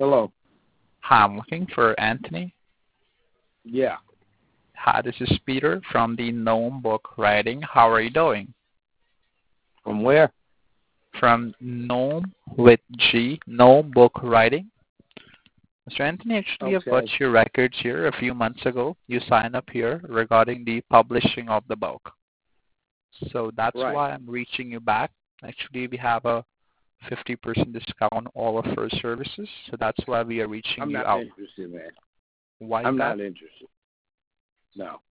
Hello. Hi, I'm looking for Anthony. Yeah. Hi, this is Peter from the Gnome Book Writing. How are you doing? From where? From Gnome with G, Gnome Book Writing. Mr. Anthony, actually, I've got Okay. your records here a few months ago. You signed up here regarding the publishing of the book. So that's Right. why I'm reaching you back. Actually, we have a 50% discount on all of our services. So that's why we are reaching I'm you not out. interested, man. Why is I'm that? not interested. No.